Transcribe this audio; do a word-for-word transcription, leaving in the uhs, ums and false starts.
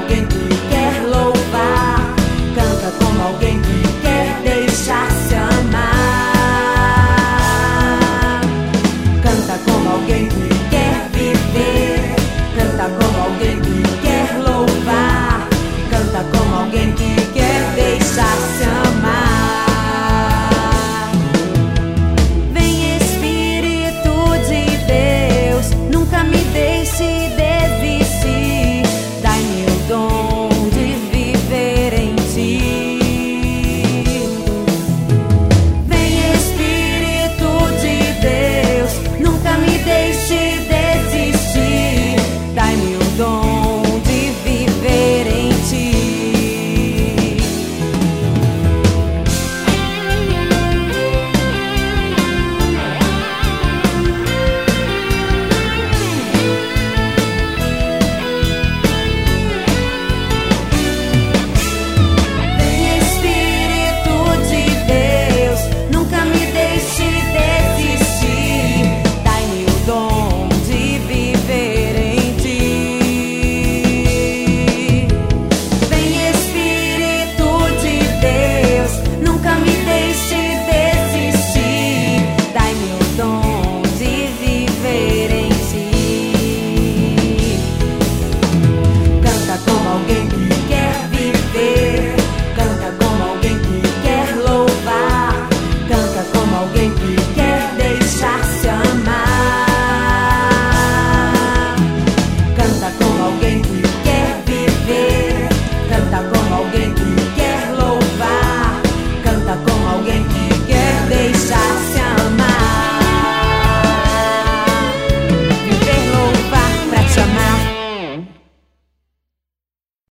alguém que quer louvar, canta como alguém que quer deixar-se amar. Canta como alguém que quer viver, canta como alguém que quer louvar, canta como alguém que quer deixar-se amar. Vem Espírito de Deus, nunca me deixe desistir, dai-me o dom de viver em ti. Vem Espírito de Deus, nunca me deixe desistir, dai-me o dom de viver em ti. Vem Espírito de Deus, nunca me deixe desistir, dai-me o dom de viver em ti. Vem Espírito de Deus, nunca me deixe desistir, dai-me o dom de viver em ti. Canta como alguém que quer viver, canta como alguém que quer louvar, canta como alguém que quer deixar-se amar. Canta como alguém que quer viver, canta